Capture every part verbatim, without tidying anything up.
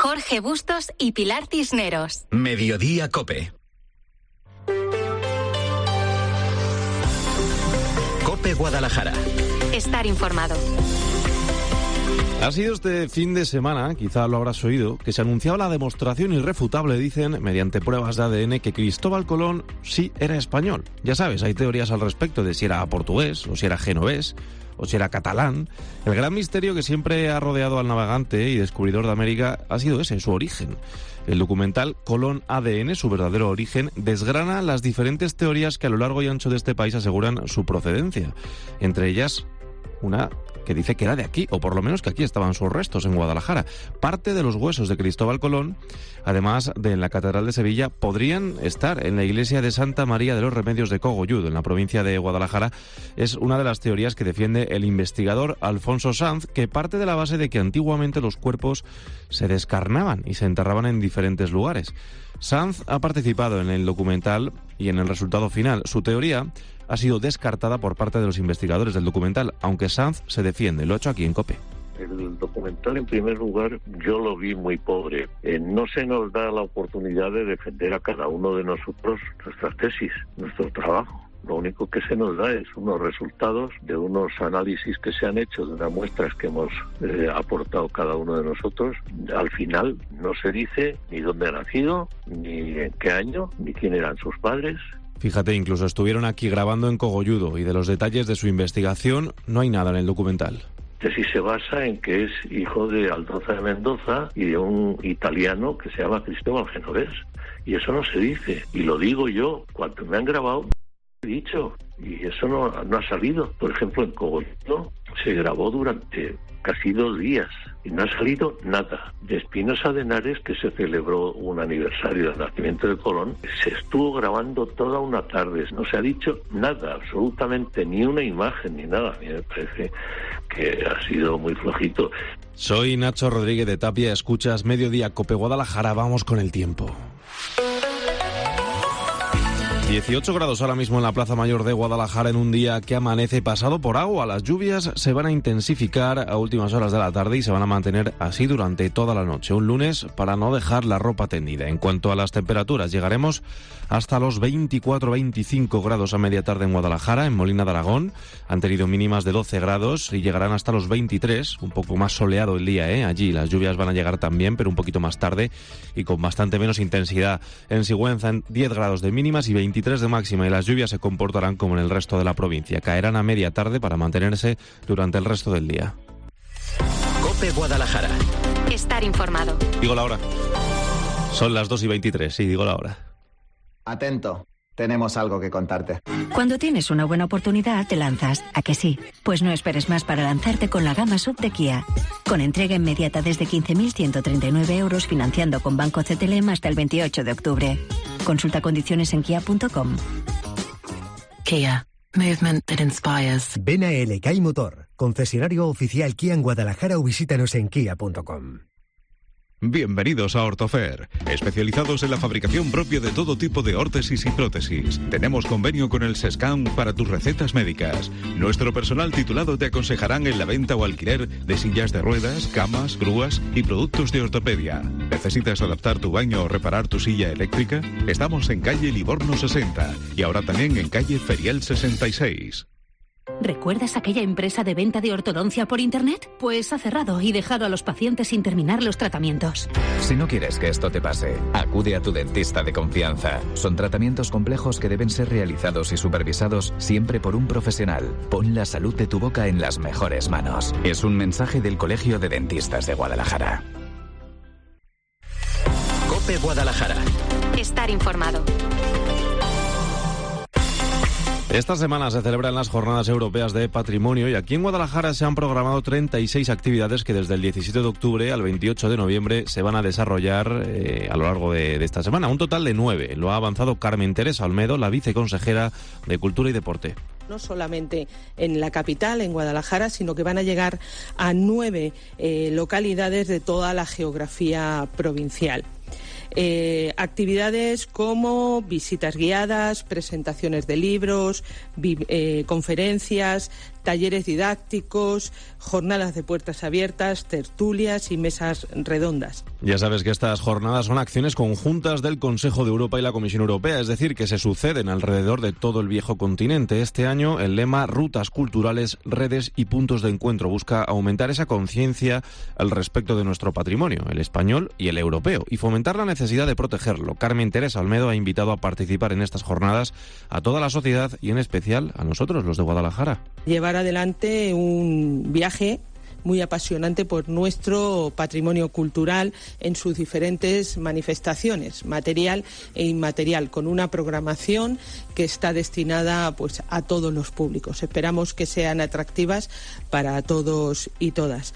Jorge Bustos y Pilar Cisneros. Mediodía COPE. COPE Guadalajara. Estar informado. Ha sido este fin de semana, quizá lo habrás oído, que se anunciaba la demostración irrefutable, dicen, mediante pruebas de A D N, que Cristóbal Colón sí era español. Ya sabes, hay teorías al respecto de si era portugués, o si era genovés, o si era catalán. El gran misterio que siempre ha rodeado al navegante y descubridor de América ha sido ese, su origen. El documental Colón A D N, su verdadero origen, desgrana las diferentes teorías que a lo largo y ancho de este país aseguran su procedencia. Entre ellas, una que dice que era de aquí, o por lo menos que aquí estaban sus restos, en Guadalajara. Parte de los huesos de Cristóbal Colón, además de en la Catedral de Sevilla, podrían estar en la iglesia de Santa María de los Remedios de Cogolludo, en la provincia de Guadalajara. Es una de las teorías que defiende el investigador Alfonso Sanz, que parte de la base de que antiguamente los cuerpos se descarnaban y se enterraban en diferentes lugares. Sanz ha participado en el documental y en el resultado final. Su teoría ha sido descartada por parte de los investigadores del documental, aunque Sanz se defiende. Lo ha hecho aquí en COPE. El documental, en primer lugar, yo lo vi muy pobre. Eh, no se nos da la oportunidad de defender a cada uno de nosotros nuestras tesis, nuestro trabajo. Lo único que se nos da es unos resultados de unos análisis que se han hecho, de unas muestras que hemos eh, aportado cada uno de nosotros. Al final no se dice ni dónde ha nacido, ni en qué año, ni quién eran sus padres. Fíjate, incluso estuvieron aquí grabando en Cogolludo y de los detalles de su investigación no hay nada en el documental. Que sí se basa en que es hijo de Aldoza de Mendoza y de un italiano que se llama Cristóbal Genovés. Y eso no se dice. Y lo digo yo, cuando me han grabado, he dicho. Y eso no, no ha salido. Por ejemplo, en Cogolludo se grabó durante casi dos días y no ha salido nada. De Espinosa de Henares, que se celebró un aniversario del nacimiento de Colón, se estuvo grabando toda una tarde. No se ha dicho nada, absolutamente, ni una imagen, ni nada. A mí me parece que ha sido muy flojito. Soy Nacho Rodríguez de Tapia, escuchas Mediodía COPE Guadalajara. Vamos con el tiempo. dieciocho grados ahora mismo en la Plaza Mayor de Guadalajara, en un día que amanece pasado por agua. Las lluvias se van a intensificar a últimas horas de la tarde y se van a mantener así durante toda la noche. Un lunes para no dejar la ropa tendida. En cuanto a las temperaturas, llegaremos hasta los veinticuatro veinticinco grados a media tarde en Guadalajara. En Molina de Aragón han tenido mínimas de doce grados y llegarán hasta los veintitrés. Un poco más soleado el día, ¿eh? Allí las lluvias van a llegar también, pero un poquito más tarde y con bastante menos intensidad. En Sigüenza, en diez grados de mínimas y veintitrés de máxima, y las lluvias se comportarán como en el resto de la provincia. Caerán a media tarde para mantenerse durante el resto del día. COPE Guadalajara. Estar informado. Digo la hora. Son las dos y veintitrés, sí, digo la hora. Atento, tenemos algo que contarte. Cuando tienes una buena oportunidad, te lanzas, ¿a que sí? Pues no esperes más para lanzarte con la gama sub de Kia. Con entrega inmediata desde quince mil ciento treinta y nueve euros, financiando con Banco C T L M hasta el veintiocho de octubre. Consulta condiciones en kia punto com. Kia. Movement that inspires. Ven a L K I Motor, concesionario oficial Kia en Guadalajara, o visítanos en kia punto com. Bienvenidos a Ortofer, especializados en la fabricación propia de todo tipo de órtesis y prótesis. Tenemos convenio con el SESCAM para tus recetas médicas. Nuestro personal titulado te aconsejarán en la venta o alquiler de sillas de ruedas, camas, grúas y productos de ortopedia. ¿Necesitas adaptar tu baño o reparar tu silla eléctrica? Estamos en calle Livorno sesenta y ahora también en calle Ferial sesenta y seis. ¿Recuerdas aquella empresa de venta de ortodoncia por internet? Pues ha cerrado y dejado a los pacientes sin terminar los tratamientos. Si no quieres que esto te pase, acude a tu dentista de confianza. Son tratamientos complejos que deben ser realizados y supervisados siempre por un profesional. Pon la salud de tu boca en las mejores manos. Es un mensaje del Colegio de Dentistas de Guadalajara. COPE Guadalajara. Estar informado. Esta semana se celebran las Jornadas Europeas de Patrimonio y aquí en Guadalajara se han programado treinta y seis actividades que desde el diecisiete de octubre al veintiocho de noviembre se van a desarrollar eh, a lo largo de, de esta semana. Un total de nueve. Lo ha avanzado Carmen Teresa Olmedo, la viceconsejera de Cultura y Deporte. No solamente en la capital, en Guadalajara, sino que van a llegar a nueve eh, localidades de toda la geografía provincial. Eh, actividades como visitas guiadas, presentaciones de libros, vi, eh, conferencias, talleres didácticos, jornadas de puertas abiertas, tertulias y mesas redondas. Ya sabes que estas jornadas son acciones conjuntas del Consejo de Europa y la Comisión Europea, es decir, que se suceden alrededor de todo el viejo continente. Este año el lema Rutas culturales, redes y puntos de encuentro busca aumentar esa conciencia al respecto de nuestro patrimonio, el español y el europeo, y fomentar la necesidad de protegerlo. Carmen Teresa Olmedo ha invitado a participar en estas jornadas a toda la sociedad y en especial a nosotros, los de Guadalajara. Llevar adelante un viaje muy apasionante por nuestro patrimonio cultural en sus diferentes manifestaciones, material e inmaterial, con una programación que está destinada pues a todos los públicos. Esperamos que sean atractivas para todos y todas.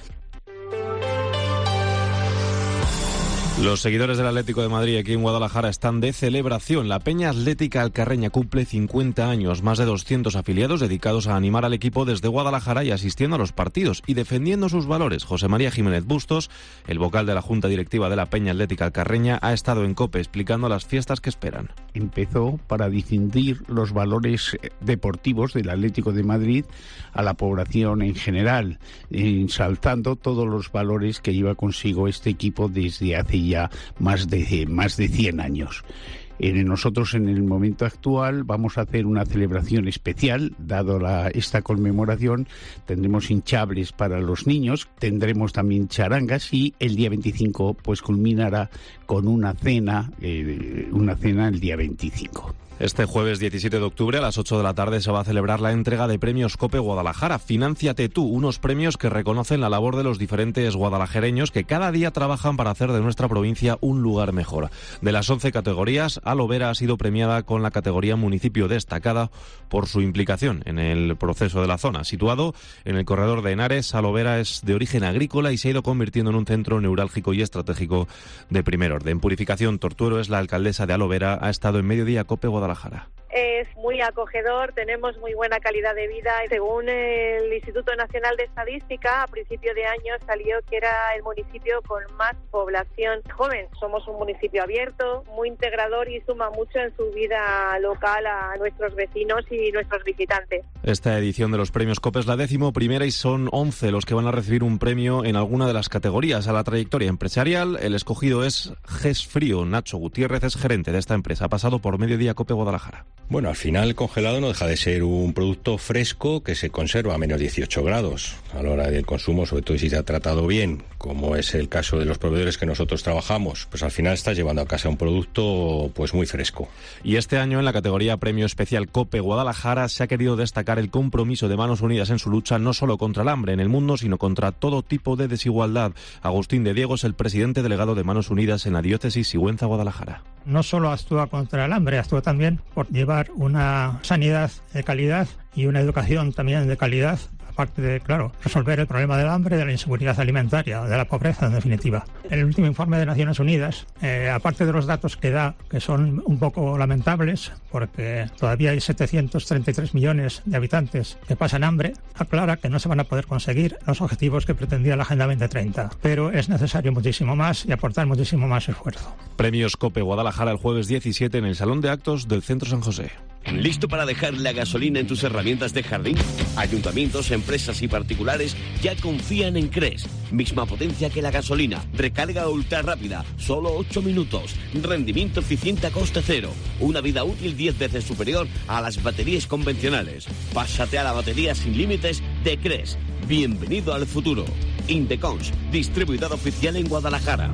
Los seguidores del Atlético de Madrid aquí en Guadalajara están de celebración. La Peña Atlética Alcarreña cumple cincuenta años, más de doscientos afiliados dedicados a animar al equipo desde Guadalajara y asistiendo a los partidos y defendiendo sus valores. José María Jiménez Bustos, el vocal de la Junta Directiva de la Peña Atlética Alcarreña, ha estado en COPE explicando las fiestas que esperan. Empezó para difundir los valores deportivos del Atlético de Madrid a la población en general, ensalzando todos los valores que lleva consigo este equipo desde hace ya más de, más de cien años. Eh, nosotros en el momento actual vamos a hacer una celebración especial, dado la, esta conmemoración. Tendremos hinchables para los niños, tendremos también charangas y el día veinticinco pues culminará con una cena, eh, una cena el día veinticinco. Este jueves diecisiete de octubre a las ocho de la tarde se va a celebrar la entrega de premios COPE Guadalajara. Finánciate tú, unos premios que reconocen la labor de los diferentes guadalajareños que cada día trabajan para hacer de nuestra provincia un lugar mejor. De las once categorías, Alovera ha sido premiada con la categoría municipio destacada por su implicación en el proceso de la zona. Situado en el corredor de Henares, Alovera es de origen agrícola y se ha ido convirtiendo en un centro neurálgico y estratégico de primer orden. Purificación Tortuero es la alcaldesa de Alovera, ha estado en Mediodía COPE Guadalajara. Es muy acogedor, tenemos muy buena calidad de vida. Según el Instituto Nacional de Estadística, a principio de año salió que era el municipio con más población joven. Somos un municipio abierto, muy integrador y suma mucho en su vida local a nuestros vecinos y nuestros visitantes. Esta edición de los premios COPE es la décimo primera y son once los que van a recibir un premio en alguna de las categorías. A la trayectoria empresarial, el escogido es Gesfrío. Nacho Gutiérrez es gerente de esta empresa. Ha pasado por Mediodía COPE Guadalajara. Bueno, al final el congelado no deja de ser un producto fresco que se conserva a menos dieciocho grados a la hora del consumo, sobre todo si se ha tratado bien, como es el caso de los proveedores que nosotros trabajamos, pues al final estás llevando a casa un producto pues muy fresco. Y este año en la categoría Premio Especial COPE Guadalajara se ha querido destacar el compromiso de Manos Unidas en su lucha no solo contra el hambre en el mundo, sino contra todo tipo de desigualdad. Agustín de Diego es el presidente delegado de Manos Unidas en la diócesis Sigüenza-Guadalajara. No solo actúa contra el hambre, actúa también por llevar una sanidad de calidad y una educación también de calidad, aparte de, claro, resolver el problema del hambre, de la inseguridad alimentaria, de la pobreza, en definitiva. El último informe de Naciones Unidas, eh, aparte de los datos que da, que son un poco lamentables, porque todavía hay setecientos treinta y tres millones de habitantes que pasan hambre, aclara que no se van a poder conseguir los objetivos que pretendía la Agenda veinte treinta, pero es necesario muchísimo más y aportar muchísimo más esfuerzo. Premios COPE Guadalajara el jueves diecisiete en el Salón de Actos del Centro San José. ¿Listo para dejar la gasolina en tus herramientas de jardín? Ayuntamientos, empresas y particulares ya confían en CRES. Misma potencia que la gasolina. Recarga ultra rápida, solo ocho minutos. Rendimiento eficiente a coste cero. Una vida útil diez veces superior a las baterías convencionales. Pásate a la batería sin límites de CRES. Bienvenido al futuro. Indecons, distribuidor oficial en Guadalajara.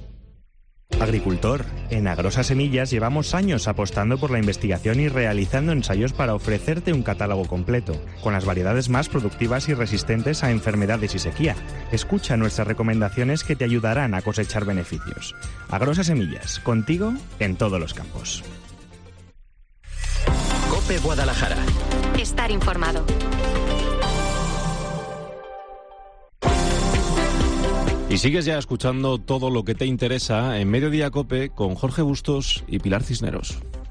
Agricultor, en Agrosa Semillas llevamos años apostando por la investigación y realizando ensayos para ofrecerte un catálogo completo, con las variedades más productivas y resistentes a enfermedades y sequía. Escucha nuestras recomendaciones que te ayudarán a cosechar beneficios. Agrosa Semillas, contigo en todos los campos. COPE Guadalajara. Estar informado. Y sigues ya escuchando todo lo que te interesa en Mediodía COPE con Jorge Bustos y Pilar Cisneros.